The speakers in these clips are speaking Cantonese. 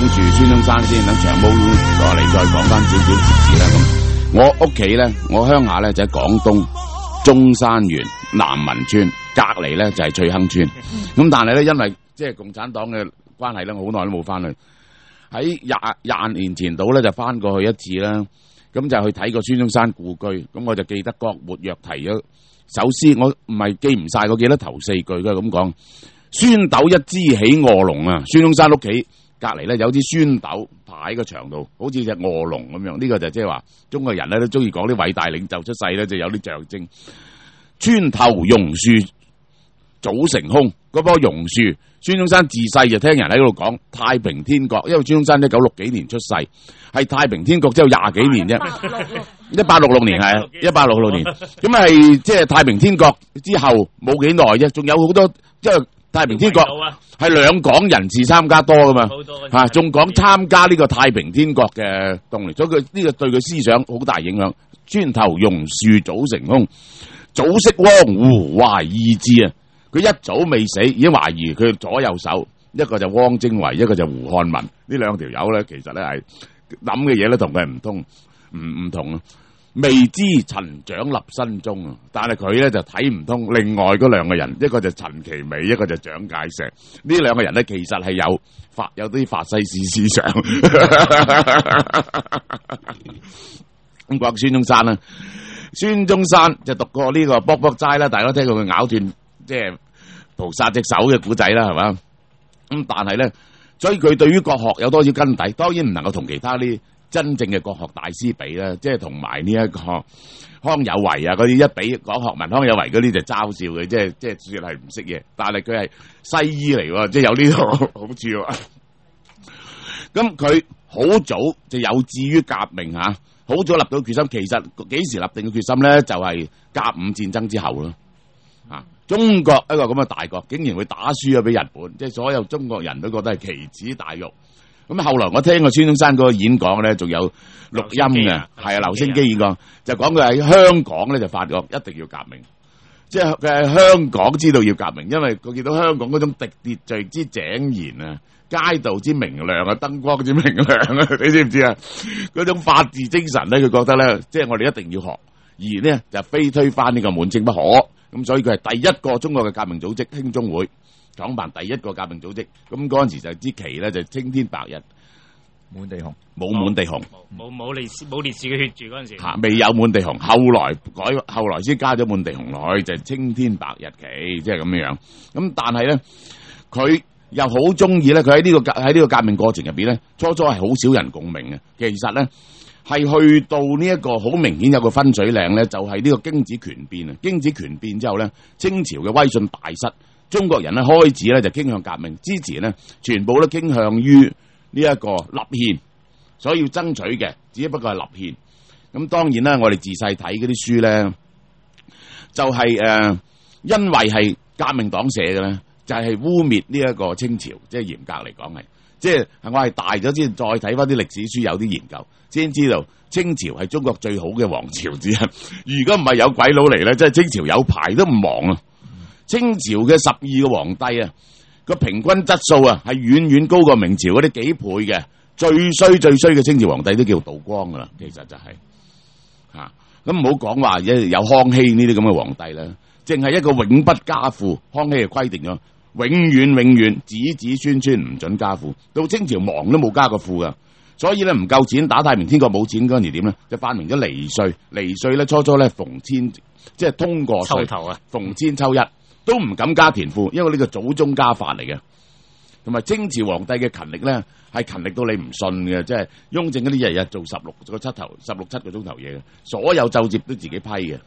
住孫中山先，等長毛過嚟再講翻少少時事啦。咁我屋企咧，我鄉下咧就喺廣東中山縣南民村，隔籬咧就係翠亨村。咁但係咧，因為即係共產黨嘅關係咧，我好耐都冇翻去。喺廿年前度咧就翻過去一次啦。咁就去睇過孫中山故居。咁我就記得郭沫若提咗首詩，我唔係記唔晒，我記得頭4句都係咁講。孫斗一支起臥龍啊！孫中山屋企隔籬咧有支孫斗排喺個牆度，好似隻臥龍咁樣。呢個就即係話中國人咧都中意講啲偉大領袖出世咧，就有啲象徵。村頭榕樹早成空，嗰棵榕樹，孫中山自細就聽人喺度講太平天國，因為孫中山1960幾年出世，係太平天國只有20幾年啫，1866年係1866年，咁係即係太平天國之後冇幾耐啫，仲有好多即係。太平天國係兩港人士參加多噶嘛，吓仲講參加呢個太平天國嘅動力，所以佢呢個對佢思想好大影響。村頭榕樹早成空，早識汪胡懷疑之啊！佢一早未死，已經懷疑佢左右手，一個就汪精衛，一個就胡漢民。呢兩條友咧，其實咧係諗嘅嘢咧同佢唔同啊！未知陳蔣立新宗啊，但係佢咧就睇唔通另外嗰兩個人，一個就陳其美，一個就蔣介石。呢兩個人咧其實係有啲法西斯思想。咁講孫中山啦，孫中山就讀過呢個卜卜齋啦，大家都聽過佢咬斷即係菩薩隻手嘅古仔啦，係嘛？咁但係咧，所以佢對於國學有多少根底，當然唔能夠同其他啲真正嘅國學大師比啦，即係同埋呢一個康有為啊嗰啲一比講學問，康有為嗰啲就嘲笑嘅，即係算係唔識嘢，但係佢係西醫嚟喎，即係有呢個好處喎。咁佢好早就有志於革命嚇，好早立到決心。其實幾時立定嘅決心咧？就係甲午戰爭之後咯。啊，中國一個咁嘅大國，竟然會打輸咗俾日本，即係所有中國人都覺得係奇恥大辱。咁後來我聽過孫中山嗰個演講咧，仲有錄音嘅，係啊，劉星基演講就講佢喺香港咧就發覺一定要革命，即係佢喺香港知道要革命，因為佢見到香港嗰種秩序之井然啊，街道之明亮啊，燈光之明亮啊，你知唔知啊？嗰種法治精神咧，佢覺得咧，即係我哋一定要學，而呢就非推翻呢個滿清不可。咁所以佢係第一個中國嘅革命組織興中會。創辦第一個革命組織，咁嗰陣時就支旗咧就青天白日滿地紅，冇滿地紅， 冇烈士嘅血住嗰陣時， 未有滿地紅，後來先加咗滿地紅落去，就係青天白日旗，即係咁樣。咁但係咧，佢又好中意咧，佢喺呢個革命過程入邊咧，初係好少人共鳴嘅。其實咧係去到呢一個好明顯有個分水嶺咧，就係呢個京子權變啊！京子權變之後咧，清朝嘅威信大失。中國人咧開始咧就傾向革命，之前咧全部都傾向於呢一個立憲，所以要爭取嘅只不過係立憲。咁當然啦，我哋自細睇嗰啲書咧，就係因為係革命黨寫嘅咧，就係污衊呢一個清朝，即係嚴格嚟講係，即係我係大咗先再睇翻啲歷史書，有啲研究先知道清朝係中國最好嘅王朝之一。如果唔係有鬼佬嚟咧，即係清朝有排都唔亡啊！清朝嘅12個皇帝啊，個平均質素啊係遠遠高過明朝嗰啲幾倍嘅。最衰嘅清朝皇帝都叫道光噶啦，其實就係吓咁唔好講話有康熙呢啲咁嘅皇帝啦，淨係一個永不加賦，康熙就規定咗永遠子孫唔准加賦，到清朝亡都冇加過賦噶。所以咧唔夠錢打太平天國冇錢嗰陣時點咧，就發明咗離稅。離稅咧初咧逢千即係通過稅頭啊，逢千抽一。都唔敢加田賦，因為呢個祖宗家法嚟嘅。同埋清朝皇帝嘅勤力咧，係勤力到你唔信嘅，即係雍正嗰啲日日做16、7個鐘頭嘢嘅，所有奏摺都自己批嘅。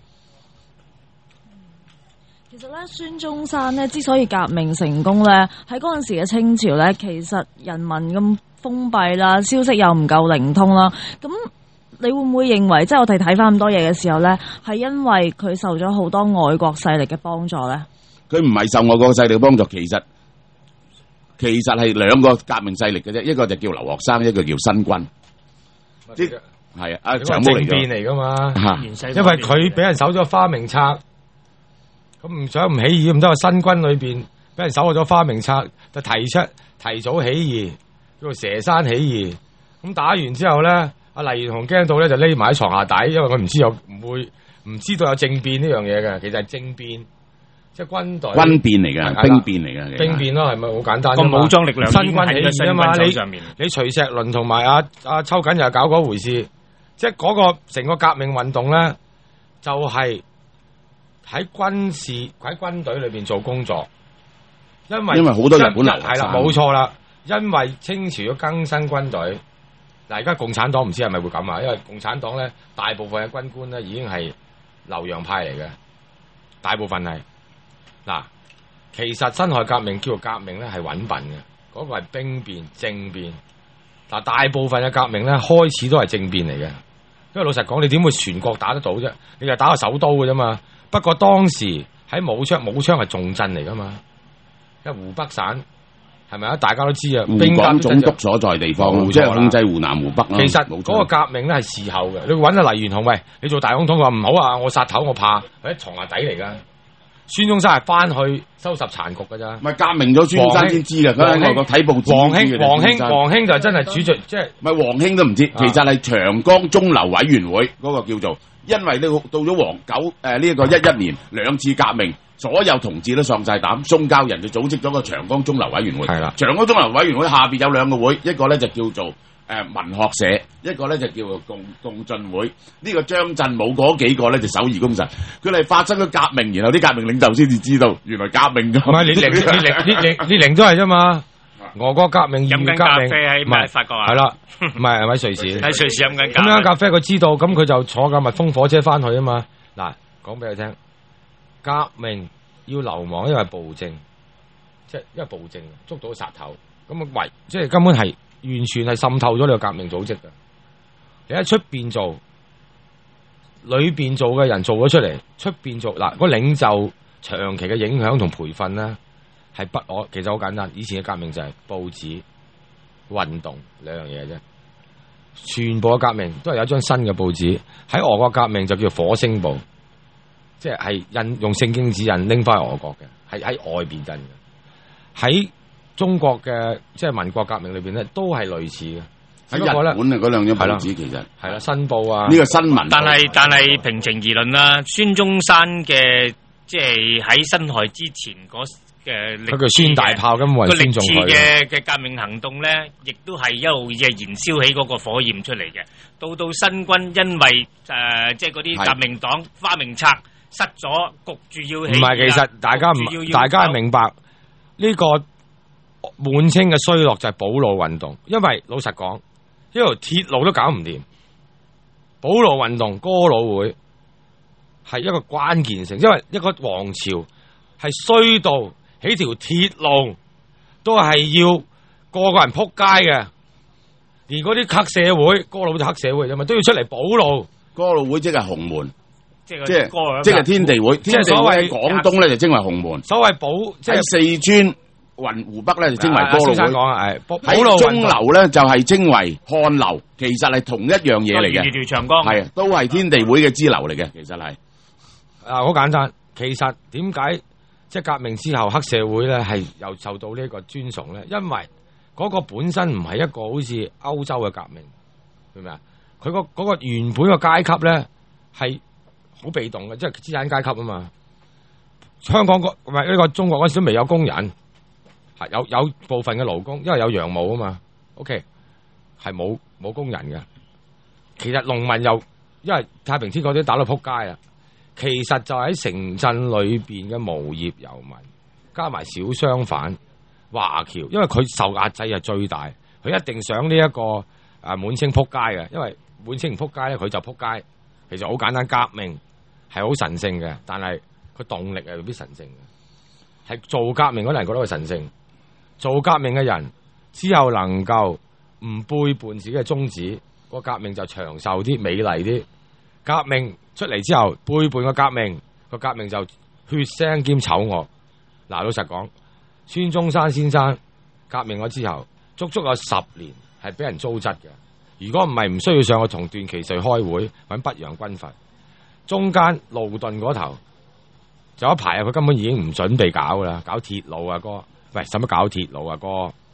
其實咧，孫中山咧之所以革命成功咧，喺嗰陣時嘅清朝咧，其實人民咁封閉啦，消息又唔夠靈通啦，咁。你會唔會認為，即係我哋睇翻咁多嘢嘅時候咧，係因為佢受咗好多外國勢力嘅幫助咧？佢唔係受外國勢力嘅幫助，其實係兩個革命勢力嘅啫，一個就叫留學生，一個叫新軍。即係啊，長毛嚟㗎嘛，因為佢俾人搜咗花名冊，咁唔想唔起義，咁多個新軍裏邊俾人搜咗花名冊，就提早起義。 叫做佘山起義。咁打完之後咧，阿黎元洪驚到咧就匿埋喺床下底，因為佢唔知道有政變呢樣嘢嘅，其實係政變，即係軍隊軍變嚟嘅，兵變嚟嘅， 兵變咯，係咪好簡單？ 個武裝力量新軍起義啊嘛， 上面你徐錫麟同埋阿秋瑾又搞嗰回事，即係嗰個成個革命運動咧，就係喺軍隊裏邊做工作，因為好多日本人係啦，冇錯啦，因為清朝要更新軍隊。嗱，而家共產黨唔知係咪會咁啊？因為共產黨咧，大部分嘅軍官咧已經係留洋派嚟嘅，大部分係嗱。其實辛亥革命叫做革命咧係揾笨嘅，嗰個係兵變政變。嗱，大部分嘅革命咧開始都係政變嚟嘅，因為老實講，你點會全國打得到啫？你就打個首都嘅啫嘛。不過當時喺武昌係重鎮嚟噶嘛，因為湖北省。係咪啊？大家都知啊， 滬港總督所在地方，即係控制湖南湖北。 其實嗰個革命咧係事後嘅，你揾阿黎元洪，喂，你做大總統，佢話唔好啊，我殺頭，我怕喺床下底嚟噶。孫中山係翻去收拾殘局噶咋？ 唔係革命咗，孫中山先知嘅。嗰陣我睇報紙， 黃興就真係主席，即係唔係黃興都唔知，其實係長江中流委員會嗰個叫做，因為呢到咗呢一個11年2次革命。所有同志都喪晒膽，宋教仁就組織咗個長江中流委員會。係啦，長江中流委員會下邊有兩個會，一個咧就叫做文學社，一個咧就叫做共進會。呢個張振武嗰幾個咧就首義功臣，佢哋發生咗革命，然後啲革命領袖先至知道原來革命咗。 唔係列寧都係啫嘛，俄國革命、義革命， 唔係法國啊， 係啦，唔係喺瑞士， 喺瑞士飲緊咁樣咖啡，佢知道，咁佢就坐架密封火車翻去啊嘛。嗱，講俾你聽。革命要流亡，因為暴政，即係因為暴政捉到殺頭，咁即係根本係完全係滲透咗你個革命組織嘅。你喺出邊做，裏邊做嘅人做咗出嚟，出邊做嗱，個領袖長期嘅影響同培訓咧，係其實好簡單。以前嘅革命就係報紙、運動兩樣嘢啫，全部嘅革命都係有一張新嘅報紙。喺俄國革命就叫火星報。即係用聖經指引拎翻去俄國嘅，係喺外邊印嘅。喺中國嘅即係民國革命裏邊咧，都係類似嘅。 喺日本啊，嗰兩張報紙其實係啦， 新報啊， 呢個新聞。 但係平情而論啦，孫中山嘅即係喺辛亥之前佢叫孫大炮，根本係尊重佢嘅革命行動咧，亦都係一路燃燒起嗰個火焰出嚟嘅。到新軍因為即係嗰啲革命黨花名冊。失咗，焗住要起。唔係， 其實大家係明白呢個滿清嘅衰落就係保路運動，因為老實講，呢條鐵路都搞唔掂，保路運動哥老會係一個關鍵性，因為一個王朝係衰到起條鐵路都係要個人撲街嘅，連嗰啲黑社會，哥老會就黑社會啫嘛，都要出嚟保路。 哥老會即係洪門。即係天地會， 即係所謂廣東咧就稱為洪門， 所謂即係四川湖北咧就稱為哥老會。 先生講啊， 喺中流咧就係稱為漢流，其實係同一樣嘢嚟嘅。 條長江係都係天地會嘅支流嚟嘅，其實係。 好簡單，其實點解即係革命之後黑社會咧係又受到呢個尊崇咧？因為嗰個本身唔係一個好似歐洲嘅革命，明唔明啊？佢嗰個原本嘅階級咧係。好被動嘅，即係資產階級啊嘛。香港唔係呢個中國嗰時都未有工人，係有部分嘅勞工，因為有洋務啊嘛。OK， 係冇工人嘅。其實農民又因為太平天國啲打到撲街啊。其實就喺城鎮裏邊嘅無業遊民，加埋小商販、華僑，因為佢受壓制係最大，佢一定想呢一個滿清撲街嘅，因為滿清唔撲街咧，佢就撲街。其實好簡單，革命係好神聖嘅，但係佢動力係未必神聖嘅。係做革命嗰啲人覺得佢神聖，做革命嘅人之後能夠唔背叛自己嘅宗旨，個革命就長壽啲、美麗啲。革命出嚟之後背叛個革命，個革命就血腥兼醜惡。嗱，老實講，孫中山先生革命咗之後，足足有10年係俾人糟質嘅。如果唔係唔需要上去同段祺瑞開會揾北洋軍閥，中間路頓嗰頭就一排啊，佢根本已經唔準備搞噶啦，搞鐵路啊哥，喂，使乜搞鐵路啊哥？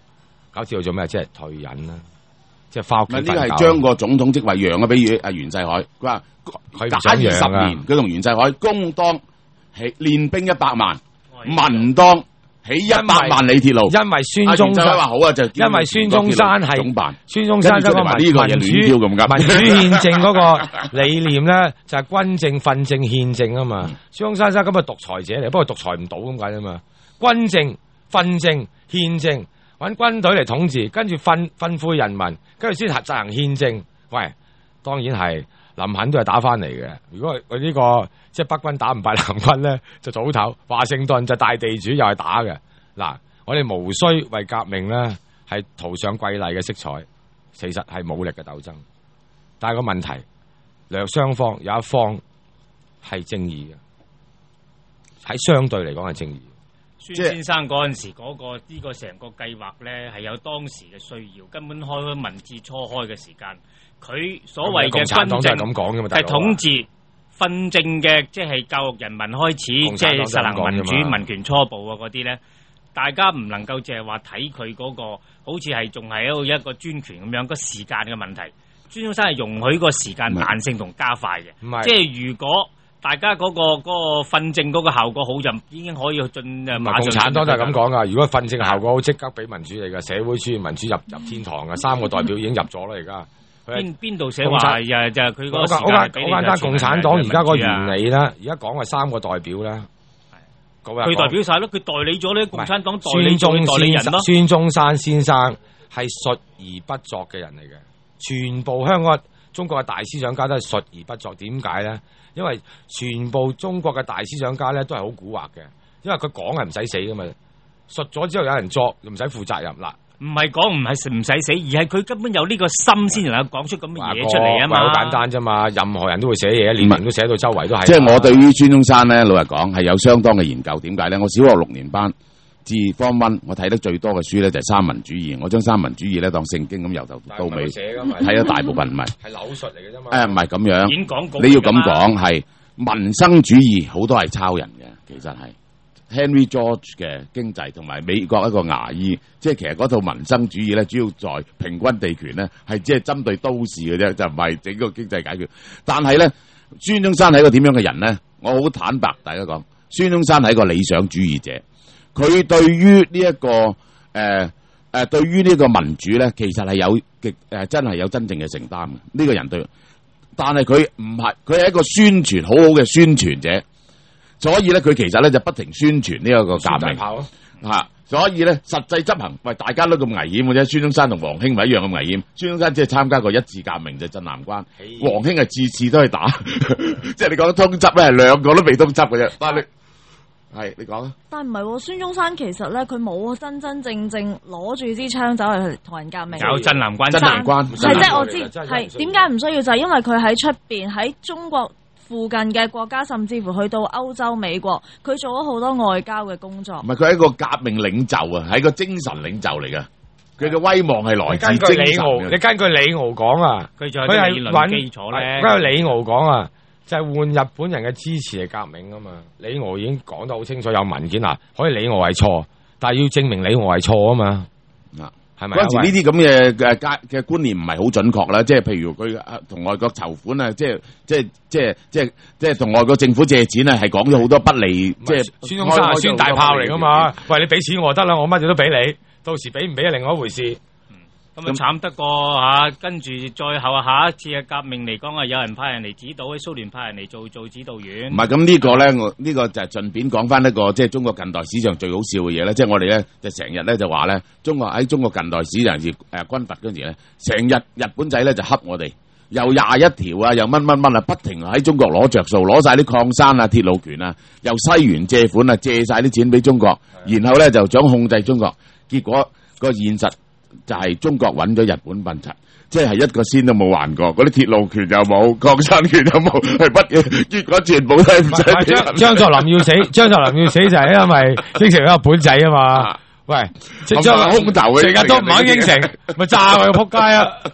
搞知道做咩？即係退隱啦，即係翻屋企唔係呢個瞓覺係將個總統職位讓咗俾阿袁世凱，佢話佢唔假想讓 20年，佢同袁世凱公當起練兵100萬，民當起100萬里鐵路。 因為孫中山話好啊，就因為孫中山係總辦， 孫中山嗰個呢個嘢亂跳咁㗎民主憲政嗰個理念咧，就係軍政、訓政、憲政啊嘛。孫中山咁啊獨裁者嚟，不過獨裁唔到咁解啫嘛。軍政、訓政、憲政，揾軍隊嚟統治，跟住訓誨人民，跟住先執行憲政。喂，當然係林肯都係打翻嚟嘅。如果佢呢個即係北軍打唔敗南軍咧，就早唞。華盛頓就大地主又係打嘅。嗱，我哋無需為革命咧係塗上瑰麗嘅色彩，其實係武力嘅鬥爭。但係個問題，雙方有一方係正義嘅，喺相對嚟講係正義。 孫先生嗰陣時嗰個呢個成個計劃咧係有當時嘅需要，根本開民智初開嘅時間，佢所謂嘅軍政咁講嘅嘛， 係統治訓政嘅，即係教育人民開始，即係實行民主民權初步啊嗰啲咧，大家唔能夠淨係話睇佢嗰個好似係仲係一個專權咁樣個時間嘅問題。孫中山係容許個時間彈性同加快嘅，即係如果大家嗰個訓政嗰個效果好，就已經可以進馬上。 共產黨就係咁講噶，如果訓政效果好，即刻俾民主嚟噶，社會主義民主入天堂噶，3個代表已經入咗啦，而家。 邊度寫話就佢嗰個時間俾你？ 好簡單，共產黨而家個原理咧，而家講係3個代表咧， 佢代表晒咯，佢代理咗咧，共產黨代理咗代理人咯。 孫中山先生係述而不作嘅人嚟嘅，全部香港中國嘅大思想家都係述而不作。點解咧？因為全部中國嘅大思想家咧都係好蠱惑嘅，因為佢講係唔使死噶嘛，述咗之後有人作，又唔使負責任啦。 唔係講唔使死，而係佢根本有呢個心先能夠講出咁嘅嘢出嚟啊嘛。 好簡單啫嘛，任何人都會寫嘢，連人都寫到周圍都係。 即係我對於孫中山咧，老實講係有相當嘅研究。點解咧？我小學6年班至方溫，我睇得最多嘅書咧就係三民主義。我將三民主義咧當聖經咁由頭到尾睇咗大部分，唔係係柳述嚟嘅啫嘛。 唔係咁樣。 已經講過你要咁講係民生主義，好多係抄人嘅，其實係。Henry George 嘅經濟同埋美國一個牙醫，即係其實嗰套民生主義咧，主要在平均地權咧，係即係針對都市嘅啫，就唔係整個經濟解決。但係咧，孫中山係一個點樣嘅人咧？我好坦白，大家講，孫中山係一個理想主義者。佢對於呢一個對於呢個民主咧，其實係有極真係有真正嘅承擔嘅。呢個人對，但係佢唔係，佢係一個宣傳好好嘅宣傳者。所以咧，佢其實咧就不停宣傳呢一個革命嚇，所以咧實際執行，喂大家都咁危險嘅啫。孫中山同黃興咪一樣咁危險。孫中山只係參加過一次革命就鎮南關，黃興係次都係打，即係你講通緝咧係兩個都未通緝嘅啫。但係你講啊？但唔係孫中山其實咧，佢冇真真正正攞住支槍走去同人革命。 有鎮南關， 鎮南關係即係我知係點解唔需要，就係因為佢喺出邊喺中國附近嘅國家，甚至乎去到歐洲、美國，佢做咗好多外交嘅工作。唔係，佢係一個革命領袖啊，係一個精神領袖嚟嘅。佢嘅威望係來自精神嘅。 你根據李敖講啊，佢係理論基礎咧。 根據李敖講啊，就係換日本人嘅支持嚟革命啊嘛。李敖已經講得好清楚，有文件啊，可以李敖係錯，但係要證明李敖係錯啊嘛。係咪？嗰陣時呢啲咁嘅觀念唔係好準確啦，即係譬如佢同外國籌款啊，即係同外國政府借錢啊，係講咗好多不利，即係孫中山係孫大炮嚟噶嘛？喂，你俾錢我得啦，我乜嘢都俾你，到時俾唔俾係另外一回事。 咁慘得過嚇，跟住再後下一次嘅革命嚟講啊，有人派人嚟指導，喺蘇聯派人嚟做指導員。唔係咁呢個咧，我呢個就係順便講翻一個即係中國近代史上最好笑嘅嘢咧，即係我哋咧就成日咧就話咧，中國近代史上時軍閥嗰陣時咧，成日日本仔咧就恰我哋，又21條啊，又乜啊，不停喺中國攞着數，攞晒啲礦山啊、鐵路權啊，又西元借款啊，借晒啲錢俾中國，然後咧就想控制中國，結果個現實就係中國揾咗日本笨柒，即係一個仙都冇還過，嗰啲鐵路權又冇，礦山權又冇，係乜嘢？結果全部都係唔使。張作霖要死，張作霖要死就係因為應承咗日本仔啊嘛。喂，張空頭成日都唔肯應承，咪炸佢仆街啊！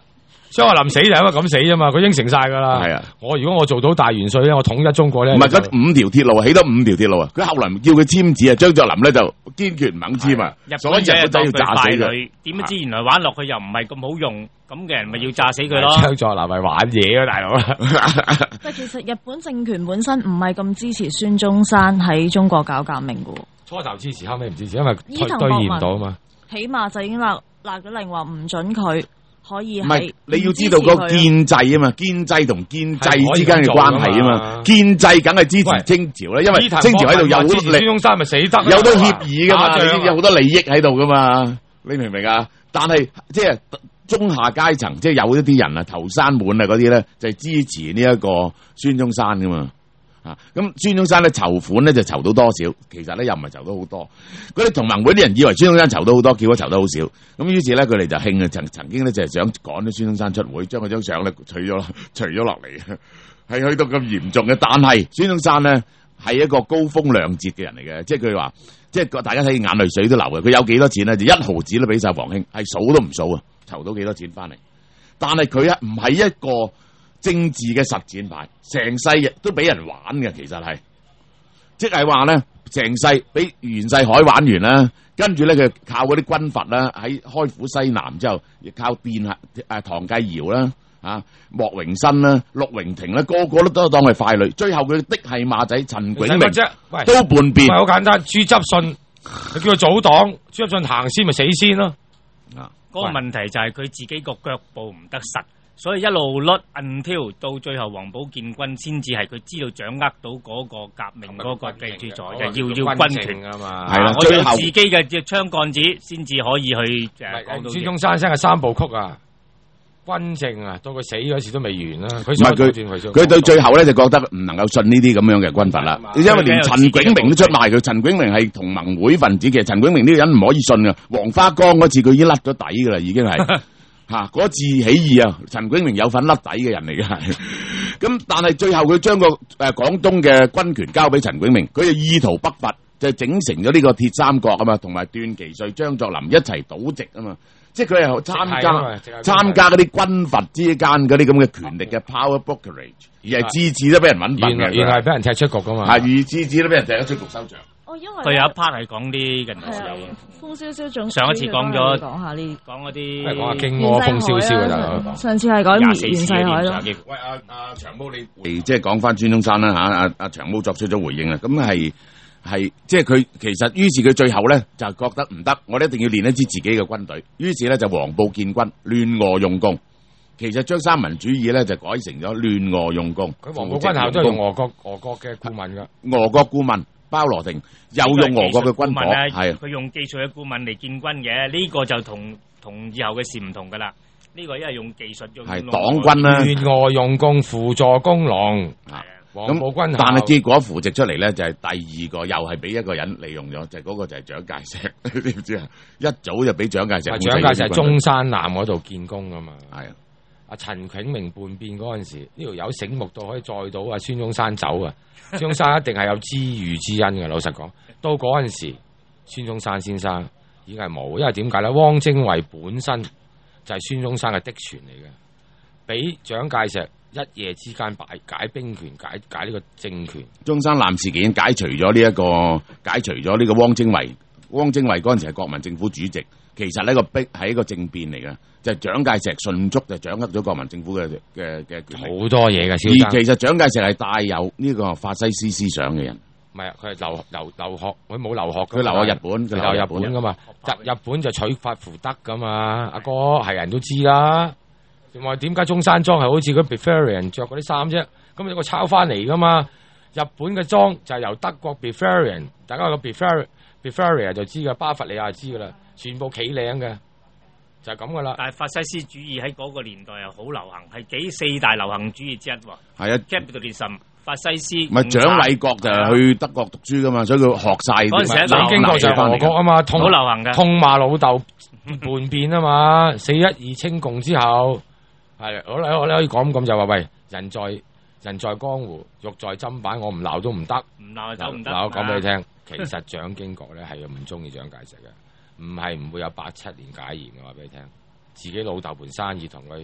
張學林死就係因為咁死啫嘛，佢應承晒噶啦。 係啊， 如果我做到大元帥咧，我統一中國咧。 唔係嗰5條鐵路起咗5條鐵路啊！佢後來叫佢簽字啊，張作霖咧就堅決唔肯簽啊，所以日本仔要炸死佢。 點知原來玩落去又唔係咁好用，咁嘅人咪要炸死佢咯。 張作霖咪玩嘢啊，大佬。 但其實日本政權本身唔係咁支持孫中山喺中國搞革命噶。 初頭支持，後尾唔支持，因為伊藤兌現唔到啊嘛。 起碼就已經立咗令話唔准佢可以唔係，你要知道個建制啊嘛，建制同建制之間嘅關係啊嘛，建制梗係支持清朝啦，因為清朝喺度有好多孫中山咪死得， 有好多協議噶嘛，有好多利益喺度噶嘛，你明唔明啊？但係即係中下階層，即係有一啲人啊，頭山滿啊嗰啲咧，就係支持呢一個孫中山噶嘛。咁孫中山咧籌款咧就籌到多少？其實咧又唔係籌到好多。嗰啲同盟會啲人以為孫中山籌到好多，結果籌得好少。咁於是咧佢哋就興啊，曾經咧就係想趕啲孫中山出會，將佢張相咧除咗落嚟，係去到咁嚴重嘅。但係孫中山咧係一個高風亮節嘅人嚟嘅，即係佢話，即係大家睇眼淚水都流嘅。佢有幾多錢咧？就1毫子都俾晒黃興，係數都唔數啊！籌到幾多錢翻嚟？但係佢唔係一個政治嘅實踐牌，成世亦都俾人玩嘅，其實係，即係話咧，成世俾袁世凱玩完啦，跟住咧佢靠嗰啲軍閥啦，喺開府西南之後，亦靠唐繼堯啦，莫榮新啦、陸榮廷啦，個個都當係傀儡，最後佢的係馬仔陳炯明都叛變， 好簡單，朱執信佢叫佢組黨，朱執信行先咪死先咯。 嗰個問題就係佢自己個腳步唔得實。所以一路甩 until 到最後黃埔建軍先至係佢知道掌握到嗰個革命嗰個嘅主宰，就要軍權啊嘛。 係啦， 我有自己嘅槍桿子先至可以去講到。 孫中山生嘅3部曲啊，軍政啊，到佢死嗰時都未完啦。 佢對最後咧就覺得唔能夠信呢啲咁樣嘅軍閥啦，因為連陳炯明都出賣佢。陳炯明係同盟會分子，其實陳炯明呢個人唔可以信噶。黃花崗嗰次佢已經甩咗底噶啦，已經係。嗰次起義啊，陳炯明有份甩底嘅人嚟嘅係，咁但係最後佢將個廣東嘅軍權交俾陳炯明，佢就意圖北伐，就整成咗呢個鐵三角啊嘛，同埋段祺瑞、張作霖一齊倒直啊嘛，即係佢係參加嗰啲軍閥之間嗰啲咁嘅權力嘅 power brokerage，而係次次都俾人揾笨嘅， 原來係俾人踢出局噶嘛， 而次次都俾人踢咗出局收場。 因為佢有一 part 係講啲近代史嘅， 風蕭蕭總上一次講咗講下呢， 講嗰啲講下荊軻風蕭蕭嘅大佬。 上次係講袁世凱咯。 喂，阿長毛你即係講翻孫中山啦阿長毛作出咗回應啦，咁係即係佢其實於是佢最後咧就覺得唔得，我哋一定要練一支自己嘅軍隊，於是咧就黃埔建軍，聯俄用共。其實將三民主義咧就改成咗聯俄用共。 佢黃埔軍校都係用俄國嘅顧問噶， 俄國顧問。包羅定又用俄國嘅軍火，係佢用技術嘅顧問嚟建軍嘅，呢個就同以後嘅事唔同噶啦。呢個因為用技術用係黨軍啦， 聯俄用共輔助工農，黃埔軍校。 但係結果扶植出嚟咧，就係第二個又係俾一個人利用咗，就係嗰個就係蔣介石，你知唔知啊？一早就俾蔣介石。 蔣介石喺中山南嗰度建功噶嘛？ 係啊。 阿陳炯明叛變嗰陣時，呢條友醒目到可以載到阿孫中山走啊！孫中山一定係有知遇之恩嘅。老實講，到嗰陣時，孫中山先生已經係冇，因為點解咧？汪精衛本身就係孫中山嘅嫡傳嚟嘅，俾蔣介石一夜之間解兵權，解呢個政權。 中山艦事件解除咗呢個汪精衛。汪精衛嗰陣時係國民政府主席，其實呢個係一個政變嚟嘅。就係蔣介石迅速就掌握咗國民政府嘅權力， 好多嘢嘅。而其實蔣介石係帶有呢個法西斯思想嘅人， 唔係佢係留學，佢冇留學， 佢留喺日本， 佢留日本噶嘛，日本就取法乎德噶嘛，阿哥係人都知啦。仲話點解中山裝係好似嗰 Bavarian 着嗰啲衫啫？咁有個抄翻嚟噶嘛，日本嘅裝就係由德國 Bavarian， 大家個 Bavaria 就知噶，巴伐利亞就知噶啦，全部企領嘅。就係咁噶啦， 但係法西斯主義喺嗰個年代又好流行，係4大流行主義之一喎。 係啊 ，Capitalism、法西斯。 唔係蔣緯國就係去德國讀書噶嘛，所以佢學晒。 嗰陣時喺經過就係俄國啊嘛， 好流行嘅。 痛罵老豆叛變啊嘛，4·12清共之後，係我可以講咁就話喂，人在江湖，肉在砧板，我唔鬧都唔得， 唔鬧就唔得。 嗱，我講俾你聽，其實蔣經國咧係唔中意蔣介石嘅。唔會有87年解嚴嘅，話俾你聽，自己老豆盤生意同佢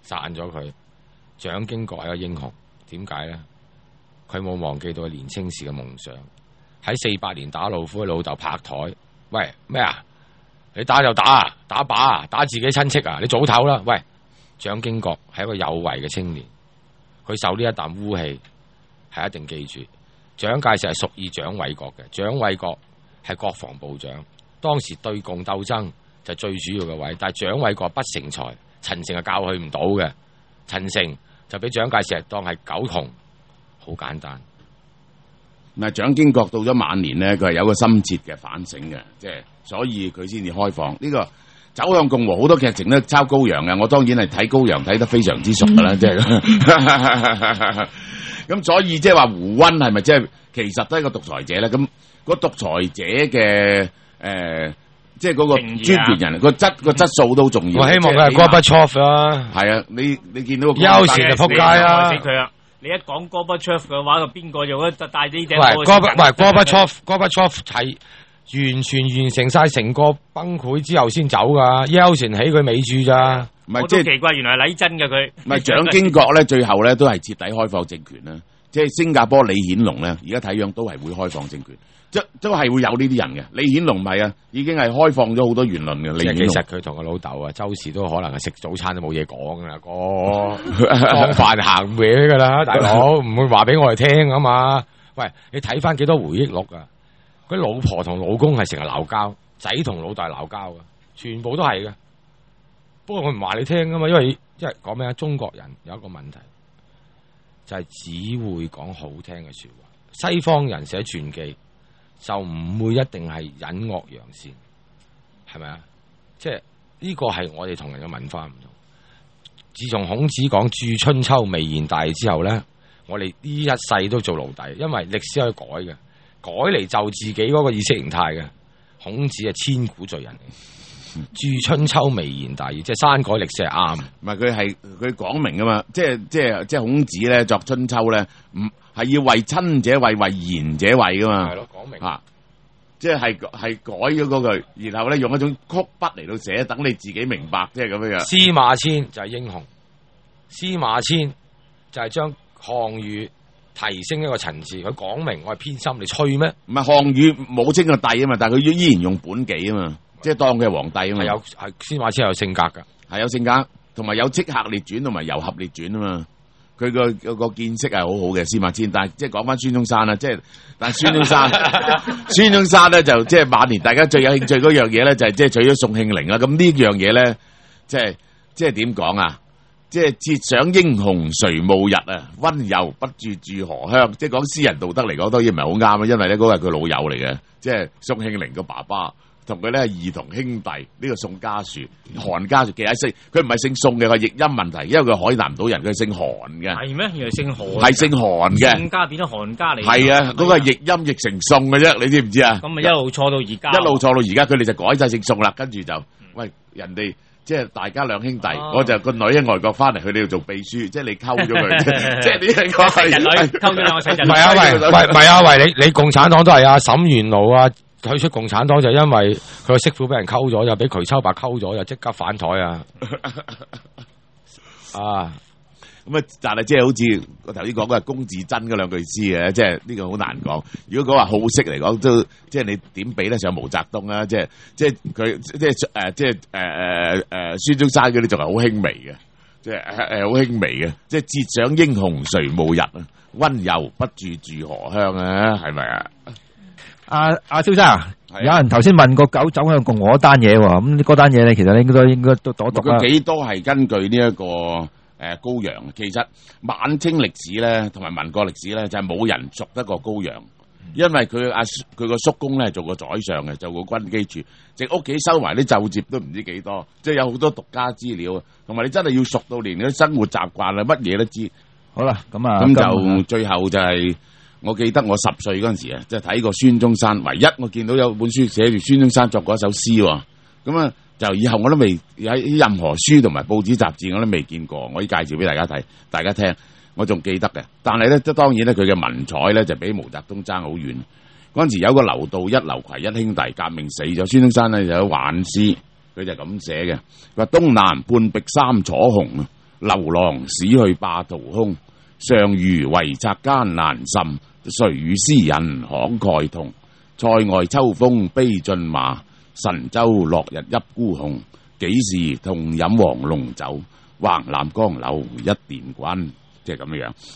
散咗佢。蔣經國係一個英雄，點解咧？佢冇忘記到佢年青時嘅夢想。喺48年打老虎，佢老豆拍台，喂咩啊？你打就打，打靶啊，打自己親戚啊？你早唞啦！喂，蔣經國係一個有為嘅青年，佢受呢一啖污氣係一定記住。蔣介石係屬意蔣緯國嘅，蔣緯國係國防部長，當時對共鬥爭就最主要嘅位，但係蔣緯國不成才，陳誠係教佢唔到嘅，陳誠就俾蔣介石當係狗熊，好簡單。 嗱，蔣經國到咗晚年咧，佢係有個深切嘅反省嘅，即係所以佢先至開放呢個走向共和。好多劇情都抄高陽嘅，我當然係睇高陽睇得非常之熟噶啦，即係咁。所以即係話胡溫係咪即係其實都係個獨裁者咧？咁個獨裁者嘅即係嗰個專權人個質素都重要。 我希望佢係 Gorbachev 啦。 係啊，你見到個休時就仆街啊！ 死佢啦！你一講 Gorbachev 嘅話，就邊個就會帶呢頂？ 喂 Gorbachev 係完全完成晒成個崩潰之後先走噶，休時起佢尾注咋？ 唔係即係奇怪，原來係禮真嘅佢。 唔係蔣經國咧，最後咧都係徹底開放政權啦。即係新加坡李顯龍咧，而家睇樣都係會開放政權，都係會有呢啲人嘅。李顯龍唔係啊，已經係開放咗好多言論嘅。李顯龍其實佢同個老豆啊，周時都可能係食早餐都冇嘢講噶啦，當飯行嘢噶啦，大佬唔會話俾我哋聽啊嘛。喂，你睇翻幾多回憶錄啊？佢老婆同老公係成日鬧交，仔同老大鬧交噶，全部都係嘅。不過我唔話你聽噶嘛，因為講咩啊？中國人有一個問題，就係只會講好聽嘅說話。西方人寫傳記就唔會一定係隱惡揚善，係咪啊？即係呢個係我哋同人嘅文化唔同。自從孔子講著春秋微言大之後咧，我哋呢一世都做奴隸，因為歷史可以改嘅，改嚟就自己嗰個意識形態嘅。孔子係千古罪人嚟。著春秋微言大義，即係刪改歷史係啱。 唔係佢講明噶嘛，即係孔子咧作春秋咧，唔係要為親者為賢者為噶嘛。 係咯，講明啊，即係改咗嗰句，然後咧用一種曲筆嚟到寫，等你自己明白，即係咁樣樣。 司馬遷就係英雄，司馬遷就係將項羽提升一個層次。佢講明我係偏心，你吹咩？ 唔係項羽冇稱個帝啊嘛，但係佢依然用本紀啊嘛。即係當佢係皇帝啊嘛， 係司馬遷有性格噶， 係有性格，同埋有戚客列傳同埋遊俠列傳啊嘛。佢個見識係好好嘅司馬遷，但係即係講翻孫中山啦，但係孫中山咧就即係晚年大家最有興趣嗰樣嘢咧就係即係娶咗宋慶齡啦。咁呢樣嘢咧即係點講啊？即係設想英雄誰無日啊，溫柔不住住何鄉。即係講私人道德嚟講，當然唔係好啱啊，因為咧嗰個係佢老友嚟嘅，即係宋慶齡個爸爸。同佢咧係異同兄弟，呢個宋家樹、韓家樹，其實姓佢唔係姓宋嘅，佢譯音問題，因為佢海南島人，佢係姓韓嘅。 係咩？原來姓韓， 係姓韓嘅。宋家變咗韓家嚟。 係啊，嗰個係譯音譯成宋嘅啫，你知唔知啊？ 咁咪一路錯到而家。 一路錯到而家，佢哋就改晒姓宋啦，跟住就喂人哋即係大家兩兄弟，我就個女喺外國翻嚟，佢哋要做秘書，即係你溝咗佢，即係呢個係人女溝咗兩個細人。 唔係啊，喂，你共產黨都係啊，沈元老啊。退出共產黨就因為佢個媳婦俾人溝咗，又俾瞿秋白溝咗，又即刻反台啊！啊， 咁啊，但係即係好似我頭先講嘅龔自珍嗰兩句詩嘅，即係呢個好難講。如果講話好色嚟講，都即係你點比得上毛澤東啊？即係佢孫中山嗰啲仲係好輕微嘅，即係好輕微嘅，即係設想英雄誰無日啊，溫柔不住住何鄉啊？係咪啊？ 阿蕭生，有人頭先問個狗走向共和嗰單嘢喎，咁嗰單嘢咧，其實你應該都讀啦。 佢幾多係根據呢一個高陽？其實晚清歷史咧，同埋民國歷史咧，就係冇人熟得過高陽，因為佢個叔公咧做過宰相嘅，做過軍機處，直屋企收埋啲奏摺都唔知幾多，即係有好多獨家資料，同埋你真係要熟到連嗰啲生活習慣啊，乜嘢都知。 好啦，咁就最後就係。我記得我10歲嗰陣時啊，即係睇過孫中山，唯一我見到有本書寫住孫中山作過一首詩喎。咁啊，就以後我都未喺任何書同埋報紙雜誌我都未見過，我要介紹俾大家睇，大家聽，我仲記得嘅。但係咧，當然咧，佢嘅文采咧就比毛澤東爭好遠。嗰陣時有個劉道一、劉奎一兄弟革命死咗，孫中山咧就有挽詩，佢就咁寫嘅，佢話東南半壁三楚紅， 流浪使去霸圖空，上虞遺策艱難甚，誰與詩人慷慨同？塞外秋風悲駿馬，神州落日泣孤雄。幾時同飲黃龍酒，橫攬江柳一點關，即係咁樣。